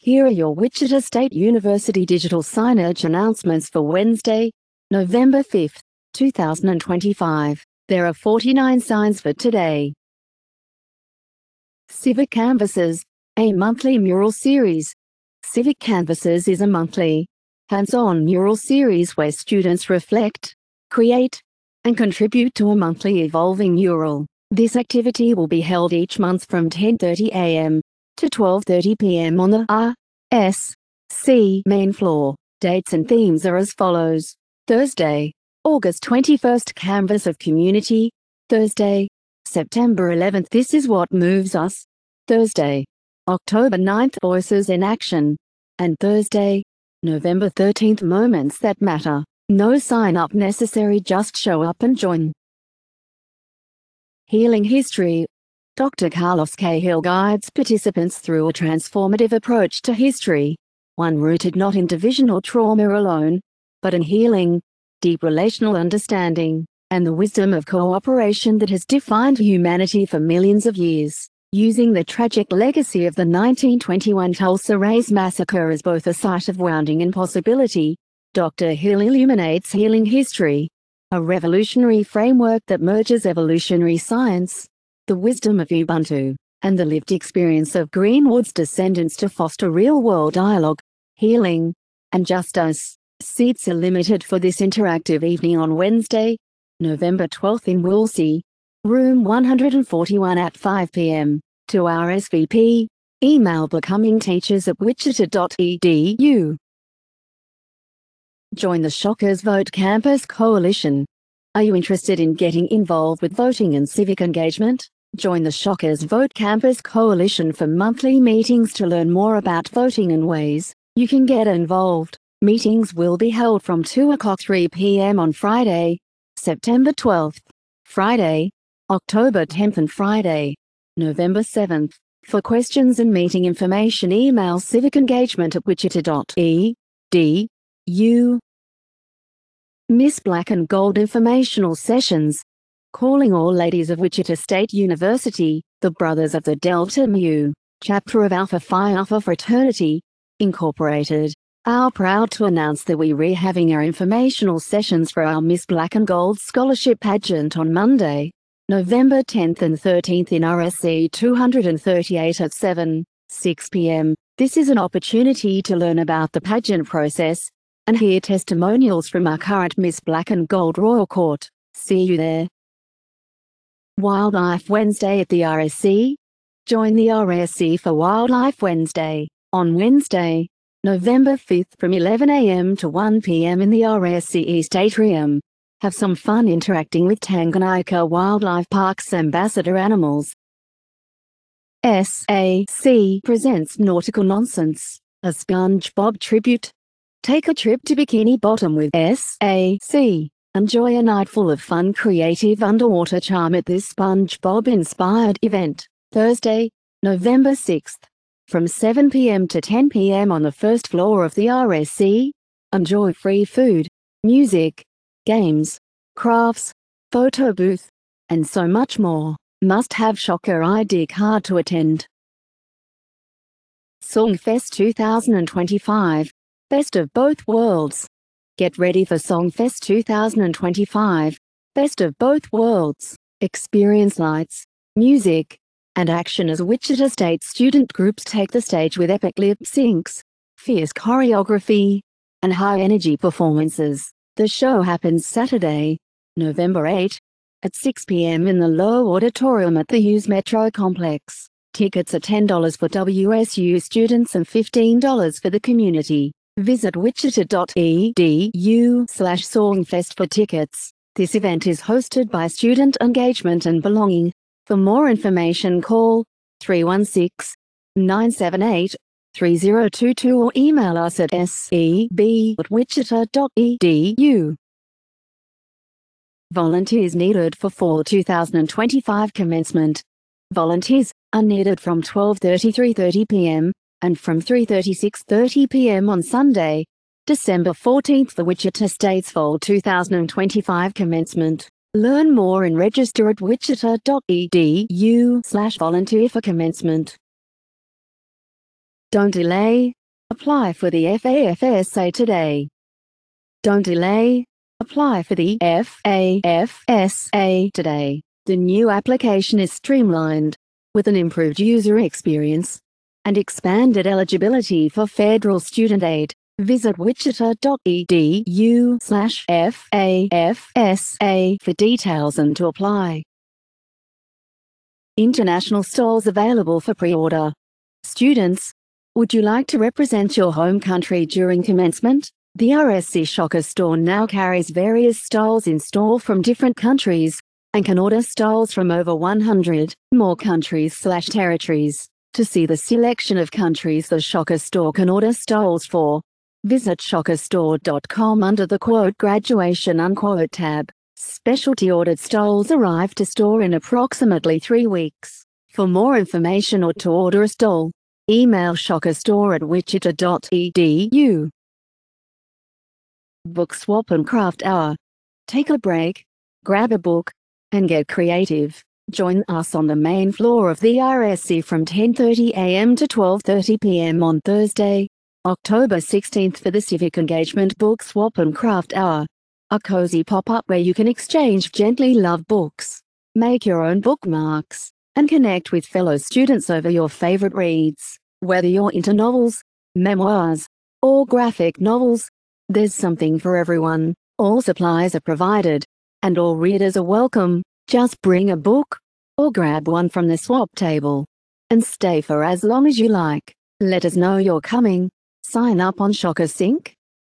Here are your Wichita State University digital signage announcements for Wednesday, November 5, 2025. There are 49 signs for today. Civic Canvases, a monthly mural series. Civic Canvases is a monthly, hands-on mural series where students reflect, create, and contribute to a monthly evolving mural. This activity will be held each month from 10:30 a.m. to 12:30 p.m. on the RSC main floor. Dates and themes are as follows. Thursday, August 21st, Canvas of Community. Thursday, September 11th, This Is What Moves Us. Thursday, October 9th, Voices in Action. And Thursday, November 13th, Moments That Matter. No sign-up necessary, just show up and join. Healing History. Dr. Carlos Cahill guides participants through a transformative approach to history, one rooted not in divisional trauma alone, but in healing, deep relational understanding, and the wisdom of cooperation that has defined humanity for millions of years. Using the tragic legacy of the 1921 Tulsa Race Massacre as both a site of wounding and possibility, Dr. Hill illuminates healing history, a revolutionary framework that merges evolutionary science, the wisdom of Ubuntu, and the lived experience of Greenwood's descendants to foster real-world dialogue, healing, and justice. Seats are limited for this interactive evening on Wednesday, November 12th in Woolsey, room 141 at 5 p.m. To RSVP, email becomingteachers@wichita.edu. Join the Shockers Vote Campus Coalition. Are you interested in getting involved with voting and civic engagement? Join the Shockers Vote Campus Coalition for monthly meetings to learn more about voting and ways you can get involved. Meetings will be held from 2:03 p.m. on Friday, September 12th, Friday, October 10th and Friday, November 7th. For questions and meeting information, email civicengagement@wichita.edu. Miss Black and Gold Informational Sessions. Calling all ladies of Wichita State University, the Brothers of the Delta Mu, chapter of Alpha Phi Alpha Fraternity, Incorporated, are proud to announce that we're having our informational sessions for our Miss Black and Gold Scholarship Pageant on Monday, November 10th and 13th in RSC 238 at 7:06 p.m. This is an opportunity to learn about the pageant process and hear testimonials from our current Miss Black and Gold Royal Court. See you there. Wildlife Wednesday at the RSC. Join the RSC for Wildlife Wednesday on Wednesday, November 5th from 11 a.m. to 1 p.m. in the RSC East Atrium. Have some fun interacting with Tanganyika Wildlife Park's ambassador animals. SAC presents Nautical Nonsense, a SpongeBob tribute. Take a trip to Bikini Bottom with SAC. Enjoy a night full of fun, creative underwater charm at this SpongeBob-inspired event. Thursday, November 6th, from 7 p.m. to 10 p.m. on the first floor of the RSC. Enjoy free food, music, games, crafts, photo booth, and so much more. Must have Shocker ID card to attend. Songfest 2025. Best of Both Worlds. Get ready for Songfest 2025. Best of Both Worlds. Experience lights, music, and action as Wichita State student groups take the stage with epic lip syncs, fierce choreography, and high-energy performances. The show happens Saturday, November 8, at 6 p.m. in the Low Auditorium at the Hughes Metro Complex. Tickets are $10 for WSU students and $15 for the community. Visit wichita.edu/songfest for tickets. This event is hosted by Student Engagement and Belonging. For more information, call 316-978-3022 or email us at seb@wichita.edu. Volunteers needed for Fall 2025 commencement. Volunteers are needed from 12:30 to 3:30 p.m. and from 3:30 to 6:30 p.m. on Sunday, December 14th for Wichita State's Fall 2025 commencement. Learn more and register at wichita.edu/volunteer for commencement. Don't delay. Apply for the FAFSA today. Don't delay. Apply for the FAFSA today. The new application is streamlined, with an improved user experience and expanded eligibility for federal student aid. Visit wichita.edu/FAFSA for details and to apply. International stalls available for pre-order. Students, would you like to represent your home country during commencement? The RSC Shocker store now carries various stalls in store from different countries and can order stalls from over 100 more countries/territories. To see the selection of countries the Shocker store can order stalls for, visit shockerstore.com under the "Graduation" tab. Specialty ordered stalls arrive to store in approximately 3 weeks. For more information or to order a stall, email shockerstore@wichita.edu. Book Swap and Craft Hour. Take a break, grab a book, and get creative. Join us on the main floor of the RSC from 10:30 a.m. to 12:30 p.m. on Thursday, October 16th for the Civic Engagement Book Swap and Craft Hour, a cozy pop-up where you can exchange gently loved books, make your own bookmarks, and connect with fellow students over your favorite reads. Whether you're into novels, memoirs, or graphic novels, there's something for everyone. All supplies are provided, and all readers are welcome. Just bring a book, or grab one from the swap table, and stay for as long as you like. Let us know you're coming. Sign up on Shocker-Sync.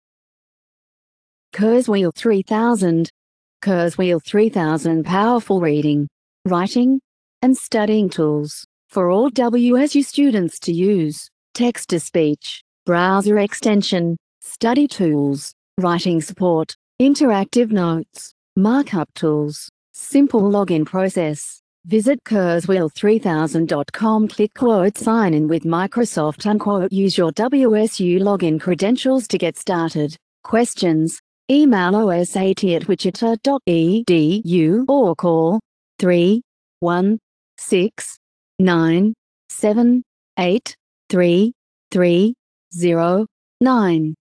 Kurzweil 3000. Kurzweil 3000 powerful reading, writing, and studying tools for all WSU students to use. Text-to-speech, browser extension, study tools, writing support, interactive notes, markup tools, simple login process. Visit Kurzweil3000.com, click "Sign in with Microsoft" use your WSU login credentials to get started. Questions? Email osat@wichita.edu or call 316-978-3309.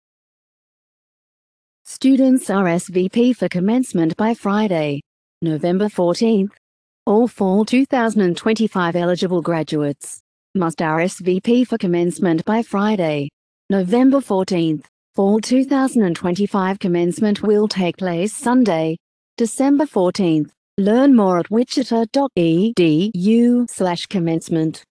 Students RSVP for commencement by Friday, November 14th. All fall 2025 eligible graduates must RSVP for commencement by Friday, November 14th. Fall 2025 commencement will take place Sunday, December 14th. Learn more at wichita.edu/commencement.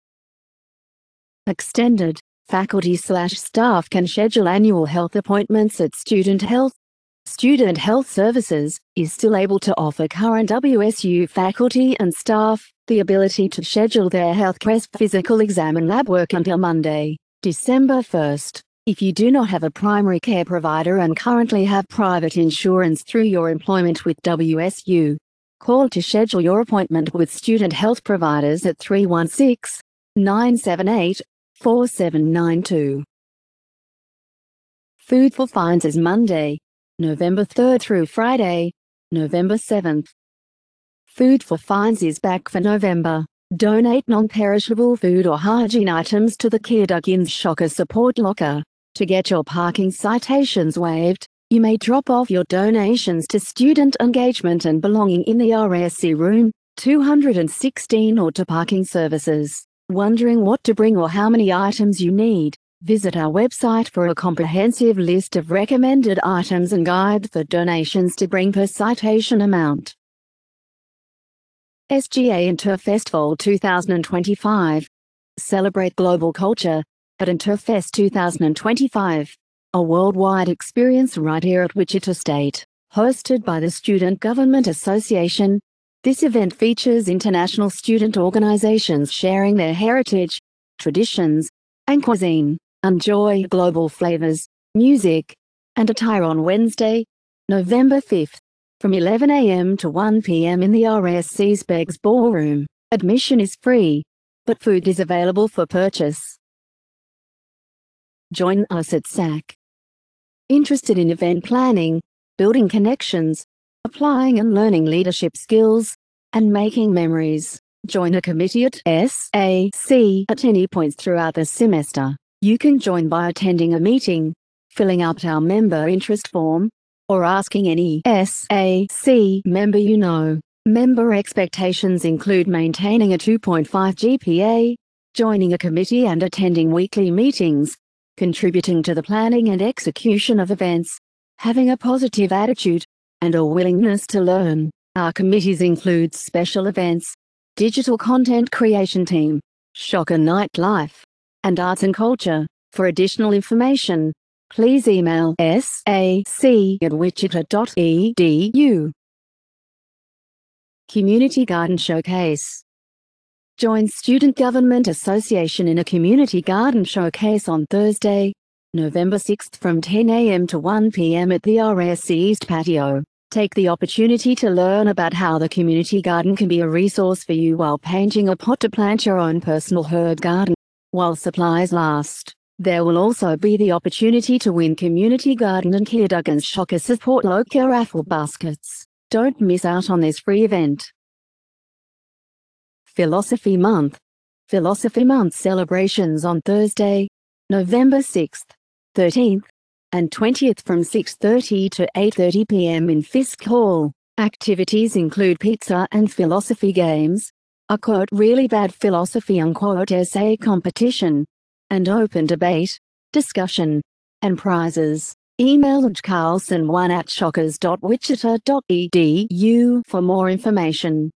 Extended. Faculty/staff can schedule annual health appointments at Student Health. Student Health Services is still able to offer current WSU faculty and staff the ability to schedule their health physical exam and lab work until Monday, December 1st. If you do not have a primary care provider and currently have private insurance through your employment with WSU, call to schedule your appointment with student health providers at 316-978-4792. Food for Fines is Monday, November 3rd through Friday, November 7th. Food for Fines is back for November. Donate non-perishable food or hygiene items to the Kearduggins Shocker Support Locker. To get your parking citations waived, you may drop off your donations to Student Engagement and Belonging in the RSC Room 216 or to Parking Services. Wondering what to bring or how many items you need? Visit our website for a comprehensive list of recommended items and guide for donations to bring per citation amount. SGA Interfest Fall 2025. Celebrate global culture at Interfest 2025, a worldwide experience right here at Wichita State. Hosted by the Student Government Association, this event features international student organizations sharing their heritage, traditions, and cuisine. Enjoy global flavors, music, and attire on Wednesday, November 5th, from 11 a.m. to 1 p.m. in the RSC's Beggs Ballroom. Admission is free, but food is available for purchase. Join us at SAC. Interested in event planning, building connections, applying and learning leadership skills, and making memories? Join a committee at SAC at any point throughout the semester. You can join by attending a meeting, filling out our member interest form, or asking any SAC member you know. Member expectations include maintaining a 2.5 GPA, joining a committee and attending weekly meetings, contributing to the planning and execution of events, having a positive attitude, and a willingness to learn. Our committees include special events, digital content creation team, Shocker Nightlife, and arts and culture. For additional information, please email sac@wichita.edu. Community Garden Showcase. Join Student Government Association in a Community Garden Showcase on Thursday, November 6th from 10 a.m. to 1 p.m. at the RSC East Patio. Take the opportunity to learn about how the community garden can be a resource for you while painting a pot to plant your own personal herb garden. While supplies last, there will also be the opportunity to win Community Garden and Caregivers Shocker Support Local raffle baskets. Don't miss out on this free event. Philosophy Month. Philosophy Month celebrations on Thursday, November 6th, 13th, and 20th from 6:30 to 8:30 p.m. in Fisk Hall. Activities include pizza and philosophy games, a quote really bad philosophy unquote essay competition, and open debate, discussion, and prizes. Email carlson1@shockers.wichita.edu for more information.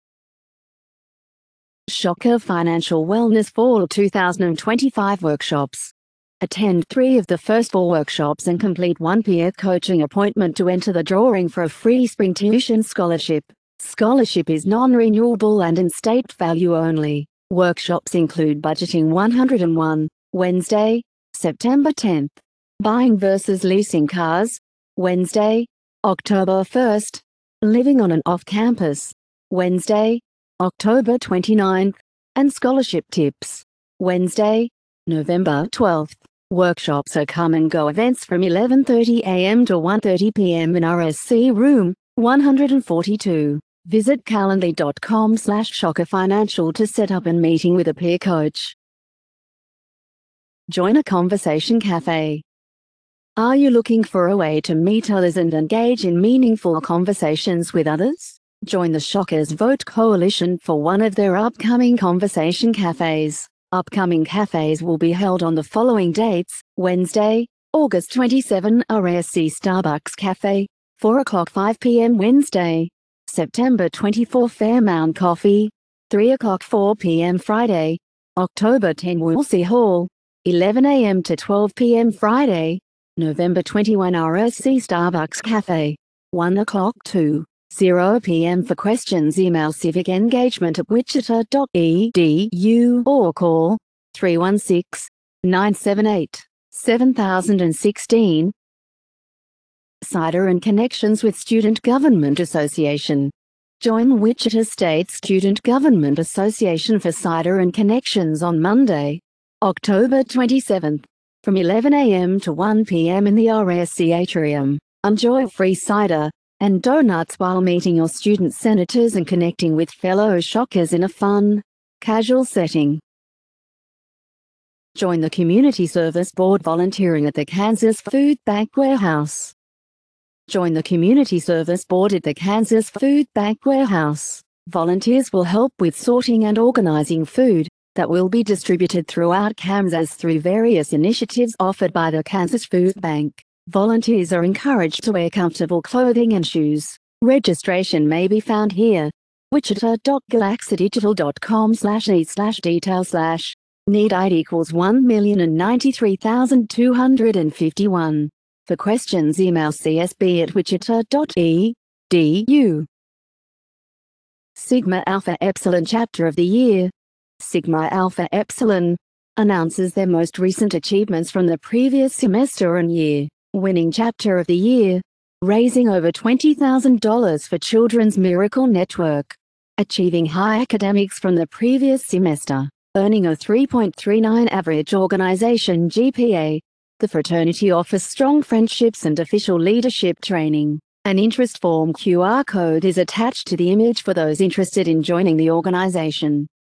Shocker Financial Wellness Fall 2025 Workshops. Attend 3 of the first 4 workshops and complete 1 peer coaching appointment to enter the drawing for a free spring tuition scholarship. Scholarship is non-renewable and in state value only. Workshops include Budgeting 101, Wednesday, September 10th. Buying versus Leasing Cars, Wednesday, October 1st. Living on and off campus, Wednesday, October 29th. And Scholarship Tips, Wednesday, November 12th. Workshops are come-and-go events from 11:30 a.m. to 1:30 p.m. in RSC Room 142. Visit calendly.com/shockerfinancial to set up a meeting with a peer coach. Join a conversation cafe. Are you looking for a way to meet others and engage in meaningful conversations with others? Join the Shockers Vote Coalition for one of their upcoming conversation cafes. Upcoming cafes will be held on the following dates: Wednesday, August 27, RSC Starbucks Cafe, 4 o'clock 5 p.m. Wednesday. September 24, Fairmount Coffee, 3 o'clock 4 p.m. Friday. October 10, Woolsey Hall, 11 a.m. to 12 p.m. Friday. November 21, RSC Starbucks Cafe, 1 o'clock 2. 0 p.m. For questions, email civicengagement@wichita.edu or call 316-978-7016. Cider and Connections with Student Government Association. Join Wichita State Student Government Association for Cider and Connections on Monday, October 27th, from 11 a.m. to 1 p.m. in the RSC Atrium. Enjoy free cider and donuts while meeting your student senators and connecting with fellow Shockers in a fun, casual setting. Join the Community Service Board volunteering at the Kansas Food Bank Warehouse. Join the Community Service Board at the Kansas Food Bank Warehouse. Volunteers will help with sorting and organizing food that will be distributed throughout Kansas through various initiatives offered by the Kansas Food Bank. Volunteers are encouraged to wear comfortable clothing and shoes. Registration may be found here. wichita.galaxadigital.com/need/detail/ Need ID equals 1,093,251. For questions, email csb@wichita.edu. Sigma Alpha Epsilon Chapter of the Year. Sigma Alpha Epsilon announces their most recent achievements from the previous semester and year. Winning Chapter of the Year, raising over $20,000 for Children's Miracle Network. Achieving high academics from the previous semester, earning a 3.39 average organization GPA. The fraternity offers strong friendships and official leadership training. An interest form QR code is attached to the image for those interested in joining the organization.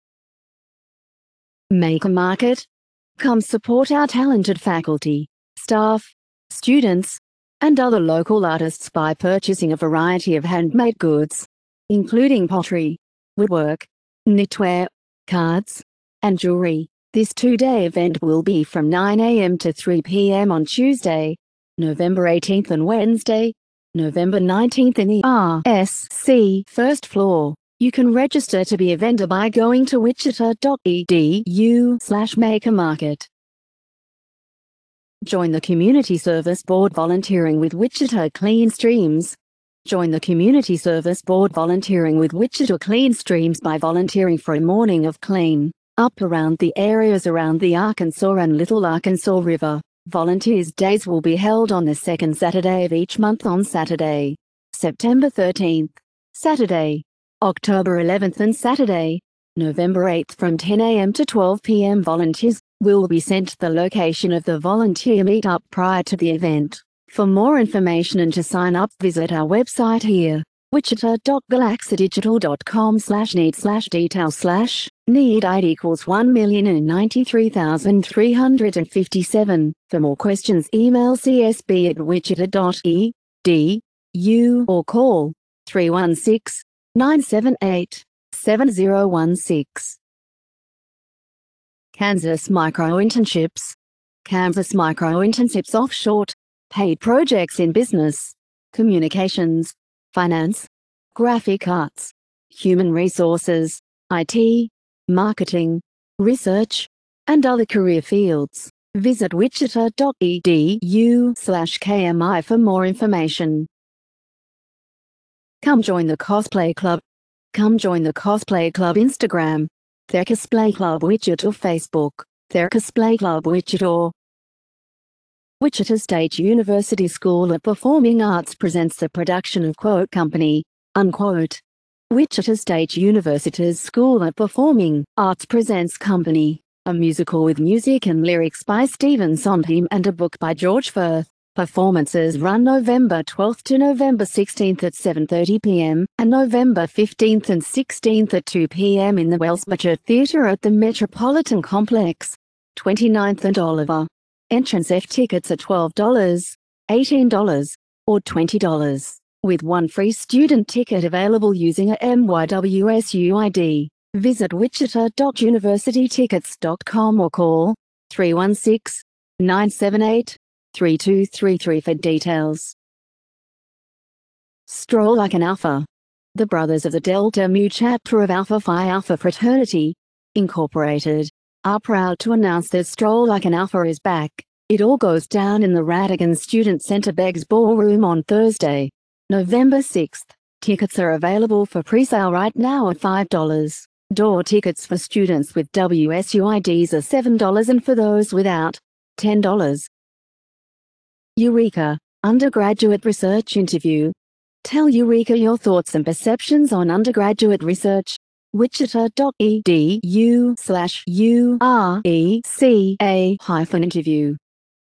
Maker Market. Come support our talented faculty, staff, students, and other local artists by purchasing a variety of handmade goods, including pottery, woodwork, knitwear, cards, and jewelry. This two-day event will be from 9 a.m. to 3 p.m. on Tuesday, November 18th and Wednesday, November 19th in the RSC first floor. You can register to be a vendor by going to wichita.edu/makermarket. Join the Community Service Board volunteering with Wichita Clean Streams. Join the Community Service Board volunteering with Wichita Clean Streams by volunteering for a morning of clean up around the areas around the Arkansas and Little Arkansas River. Volunteers Days will be held on the second Saturday of each month on Saturday, September 13th, Saturday, October 11th and Saturday, November 8th from 10 a.m. to 12 p.m. Volunteers will be sent the location of the volunteer meetup prior to the event. For more information and to sign up, visit our website here, wichita.galaxydigital.com/need/details/need ID equals 1,093,357. For more questions, email csb@wichita.edu or call 316-978-7016. Kansas Micro-Internships. Kansas Micro-Internships offshore. Paid projects in business, communications, finance, graphic arts, human resources, IT, marketing, research, and other career fields. Visit wichita.edu/KMI for more information. Come join the Cosplay Club. Come join the Cosplay Club Instagram, their Cosplay Club Wichita Facebook, their Cosplay Club Wichita. Wichita State University School of Performing Arts presents the production of Quote Company, Unquote. Wichita State University's School of Performing Arts presents Company, a musical with music and lyrics by Stephen Sondheim and a book by George Firth. Performances run November 12th to November 16th at 7:30 p.m. and November 15th and 16th at 2 p.m. in the Welsbacher Theatre at the Metropolitan Complex, 29th and Oliver. Entrance F tickets are $12, $18, or $20, with one free student ticket available using a MYWSUID. Visit wichita.universitytickets.com or call 316-978-3233 for details. Stroll Like an Alpha. The Brothers of the Delta Mu chapter of Alpha Phi Alpha Fraternity, Incorporated, are proud to announce that Stroll Like an Alpha is back. It all goes down in the Radigan Student Center Beggs Ballroom on Thursday, November 6th. Tickets are available for pre-sale right now at $5. Door tickets for students with WSUIDs are $7 and for those without, $10. Eureka, Undergraduate Research Interview. Tell Eureka your thoughts and perceptions on undergraduate research. wichita.edu/ureca-interview.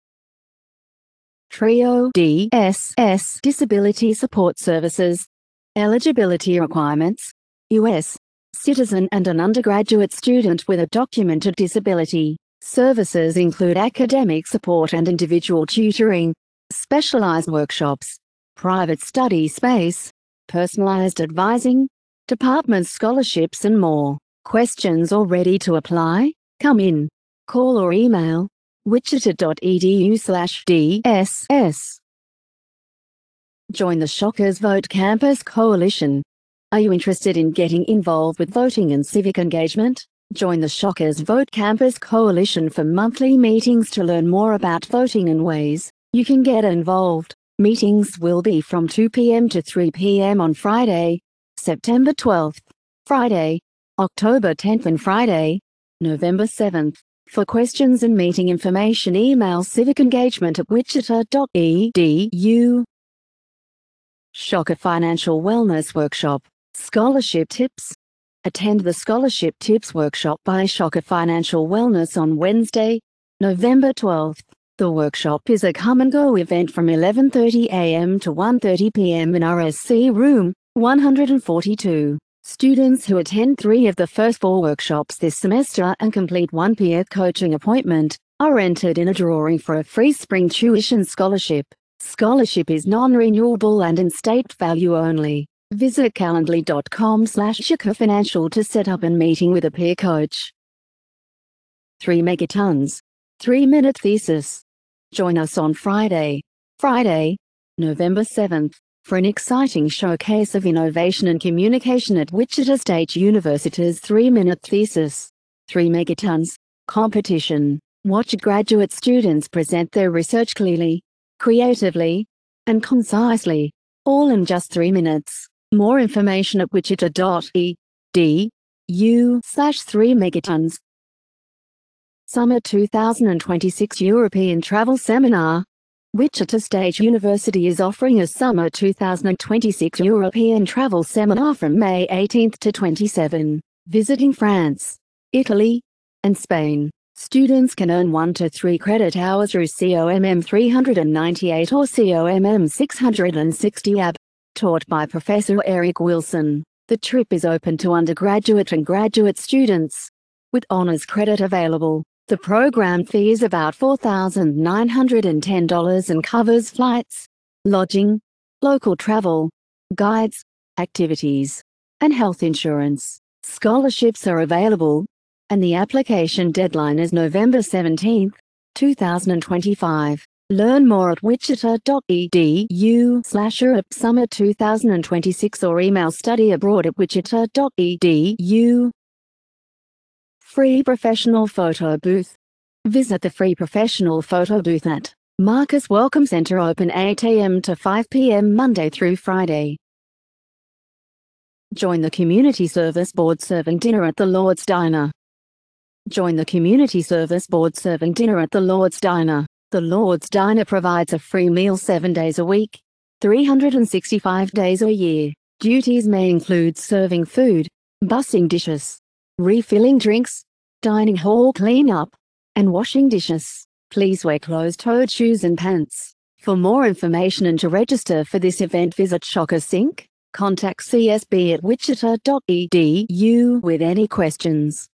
TRIO DSS Disability Support Services. Eligibility requirements: U.S. citizen and an undergraduate student with a documented disability. Services include academic support and individual tutoring, specialized workshops, private study space, personalized advising, department scholarships and more. Questions or ready to apply? Come in, call or email wichita.edu/DSS. Join the Shockers Vote Campus Coalition. Are you interested in getting involved with voting and civic engagement? Join the Shockers Vote Campus Coalition for monthly meetings to learn more about voting and ways you can get involved. Meetings will be from 2 p.m. to 3 p.m. on Friday, September 12th, Friday, October 10th and Friday, November 7th. For questions and meeting information, email civicengagement@wichita.edu. Shocker Financial Wellness Workshop. Scholarship Tips. Attend the Scholarship Tips Workshop by Shocker Financial Wellness on Wednesday, November 12th. The workshop is a come-and-go event from 11:30 a.m. to 1:30 p.m. in RSC Room 142. Students who attend 3 of the first 4 workshops this semester and complete 1 peer coaching appointment are entered in a drawing for a free spring tuition scholarship. Scholarship is non-renewable and in state value only. Visit calendly.com/shikha-financial to set up a meeting with a peer coach. 3 megatons. 3-minute thesis. Join us on Friday, November 7th, for an exciting showcase of innovation and communication at Wichita State University's 3-minute thesis. 3 megatons. Competition. Watch graduate students present their research clearly, creatively, and concisely, all in just 3 minutes. More information at wichita.edu/3megatons. Summer 2026 European Travel Seminar. Wichita State University is offering a Summer 2026 European Travel Seminar from May 18 to 27. Visiting France, Italy, and Spain, students can earn 1 to 3 credit hours through COMM 398 or COMM 660 AB, taught by Professor Eric Wilson. The trip is open to undergraduate and graduate students, with honors credit available. The program fee is about $4,910 and covers flights, lodging, local travel, guides, activities, and health insurance. Scholarships are available, and the application deadline is November 17, 2025. Learn more at wichita.edu/Europe Summer 2026 or email studyabroad@wichita.edu. Free Professional Photo Booth. Visit the Free Professional Photo Booth at Marcus Welcome Center, open 8 a.m. to 5 p.m. Monday through Friday. Join the Community Service Board serving dinner at the Lord's Diner. Join the Community Service Board serving dinner at the Lord's Diner. The Lord's Diner provides a free meal 7 days a week, 365 days a year. Duties may include serving food, bussing dishes, refilling drinks, dining hall cleanup, and washing dishes. Please wear closed-toed shoes and pants. For more information and to register for this event, visit Shocker Sync. Contact CSB at wichita.edu with any questions.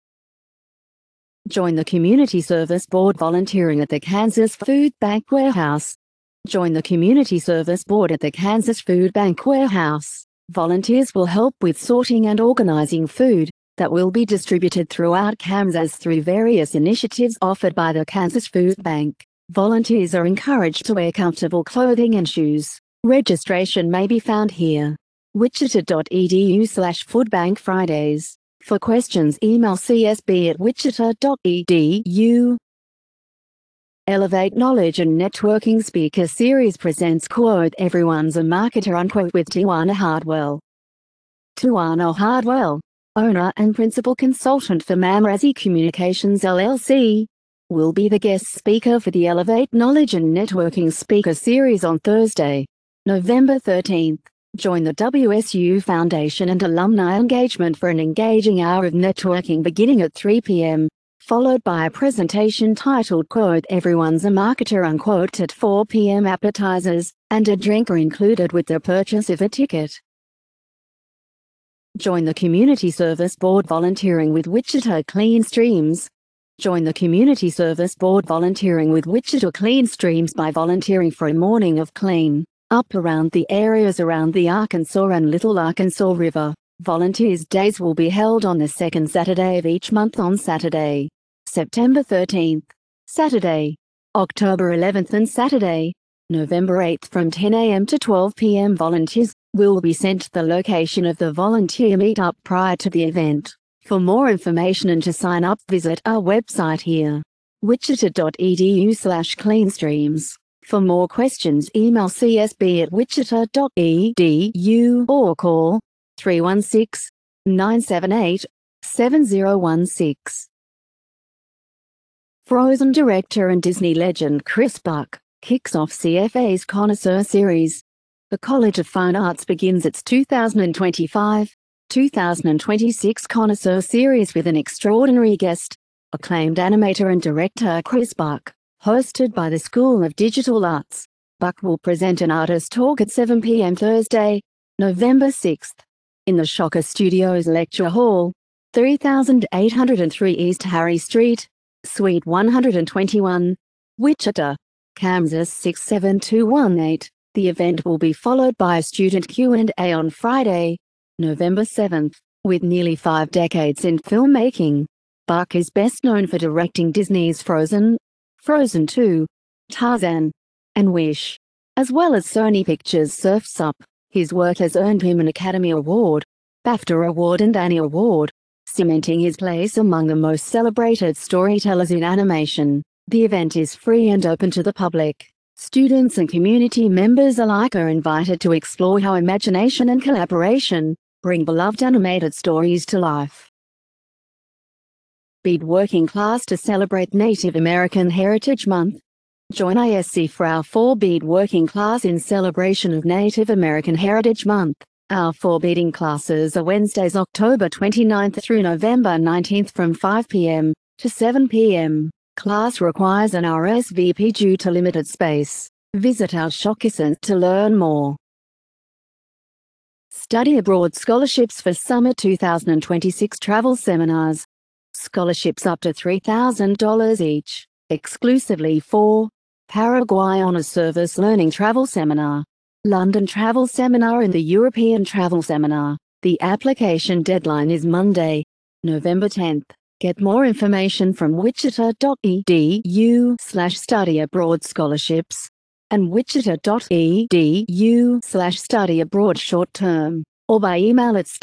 Join the Community Service Board volunteering at the Kansas Food Bank Warehouse. Join the Community Service Board at the Kansas Food Bank Warehouse. Volunteers will help with sorting and organizing food that will be distributed throughout Kansas through various initiatives offered by the Kansas Food Bank. Volunteers are encouraged to wear comfortable clothing and shoes. Registration may be found here. wichita.edu/foodbank Fridays. For questions, email csb@wichita.edu. Elevate Knowledge and Networking Speaker Series presents "Everyone's a Marketer" with Tiwana Hardwell. Tiwana Hardwell, owner and principal consultant for Mamrazzi Communications LLC, will be the guest speaker for the Elevate Knowledge and Networking Speaker Series on Thursday, November 13th. Join the WSU Foundation and alumni engagement for an engaging hour of networking beginning at 3 p.m., followed by a presentation titled "Everyone's a Marketer" at 4 p.m. Appetizers and a drink are included with the purchase of a ticket. Join the Community Service Board volunteering with Wichita Clean Streams. Join the Community Service Board volunteering with Wichita Clean Streams by volunteering for a morning of clean up around the areas around the Arkansas and Little Arkansas River. Volunteers Days will be held on the second Saturday of each month on Saturday, September 13th, Saturday, October 11th and Saturday, November 8th from 10 a.m. to 12 p.m. Volunteers will be sent the location of the volunteer meetup prior to the event. For more information and to sign up, visit our website here, wichita.edu/cleanstreams. For more questions, email csb@wichita.edu or call 316-978-7016. Frozen director and Disney legend Chris Buck kicks off CFA's Connoisseur Series. The College of Fine Arts begins its 2025-2026 Connoisseur Series with an extraordinary guest, acclaimed animator and director Chris Buck. Hosted by the School of Digital Arts, Buck will present an artist talk at 7 p.m. Thursday, November 6th. in the Shocker Studios Lecture Hall, 3803 East Harry Street, Suite 121, Wichita, Kansas 67218. The event will be followed by a student Q&A on Friday, November 7th. With nearly 5 decades in filmmaking, Buck is best known for directing Disney's Frozen, Frozen 2, Tarzan, and Wish, as well as Sony Pictures' Surf's Up. His work has earned him an Academy Award, BAFTA Award and Annie Award, cementing his place among the most celebrated storytellers in animation. The event is free and open to the public. Students and community members alike are invited to explore how imagination and collaboration bring beloved animated stories to life. Bead Working Class to celebrate Native American Heritage Month. Join ISC for our 4 Bead Working Class in celebration of Native American Heritage Month. Our 4 beading classes are Wednesdays, October 29th through November 19th from 5 p.m. to 7 p.m. Class requires an RSVP due to limited space. Visit our Shocker Center to learn more. Study abroad scholarships for summer 2026 travel seminars. Scholarships up to $3,000 each, exclusively for Paraguay Honors Service Learning Travel Seminar, London Travel Seminar and the European Travel Seminar. The application deadline is Monday, November 10th. Get more information from wichita.edu/study-abroad scholarships and wichita.edu/study-abroad short-term, or by email at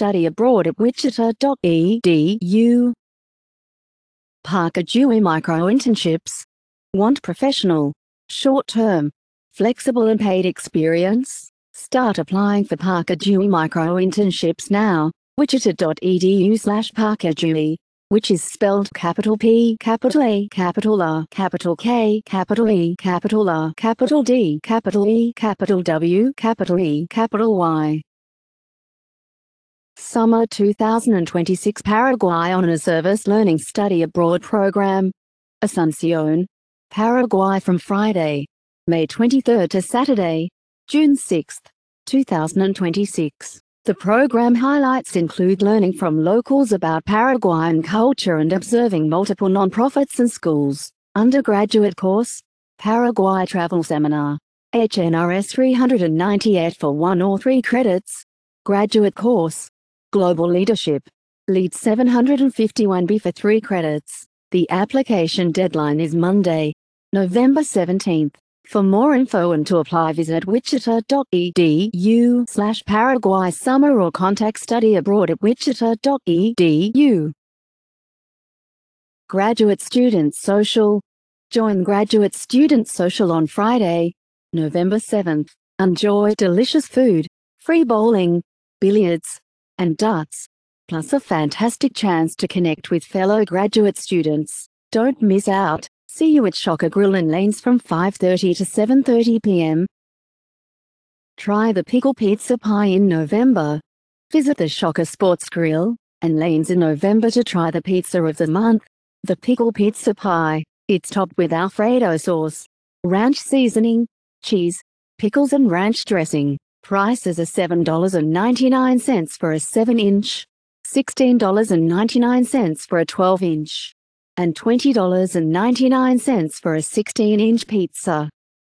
studyabroad@wichita.edu. Parker Dewey Micro-Internships. Want professional, short-term, flexible and paid experience? Start applying for Parker Dewey Micro-Internships now. wichita.edu/parkerdewey, which is spelled capital P, capital A, capital R, capital K, capital E, capital R, capital D, capital E, capital W, capital E, capital Y. Summer 2026 Paraguay Honors Service Learning Study Abroad Program. Asunción, Paraguay from Friday, May 23rd to Saturday, June 6, 2026. The program highlights include learning from locals about Paraguayan culture and observing multiple nonprofits and schools. Undergraduate course, Paraguay Travel Seminar, HNRS 398 for 1 or 3 credits. Graduate course, Global Leadership, Lead 751B for 3 credits. The application deadline is Monday, November 17th. For more info and to apply, visit wichita.edu/Paraguay Summer or contact Study Abroad at wichita.edu. Graduate Student Social. Join Graduate Student Social on Friday, November 7th. Enjoy delicious food, free bowling, billiards, and darts, plus a fantastic chance to connect with fellow graduate students. Don't miss out. See you at Shocker Grill and Lanes from 5:30 to 7:30 p.m. Try the Pickle Pizza Pie in November. Visit the Shocker Sports Grill and Lanes in November to try the pizza of the month, the Pickle Pizza Pie. It's topped with Alfredo sauce, ranch seasoning, cheese, pickles and ranch dressing. Prices are $7.99 for a 7-inch, $16.99 for a 12-inch, and $20.99 for a 16-inch pizza.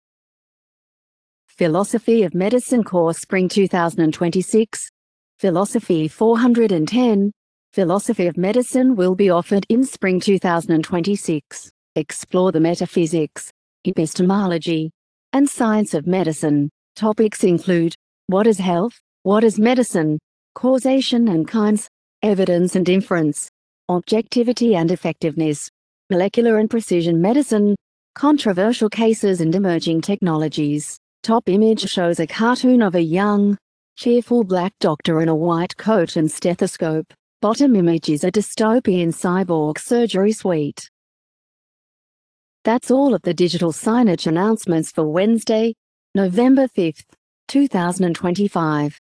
Philosophy of Medicine course Spring 2026. Philosophy 410. Philosophy of Medicine will be offered in Spring 2026. Explore the metaphysics, epistemology, and science of medicine. Topics include: what is health, what is medicine, causation and kinds, evidence and inference, objectivity and effectiveness, molecular and precision medicine, controversial cases and emerging technologies. Top image shows a cartoon of a young, cheerful black doctor in a white coat and stethoscope. Bottom image is a dystopian cyborg surgery suite. That's all of the digital signage announcements for Wednesday, November 5th, 2025.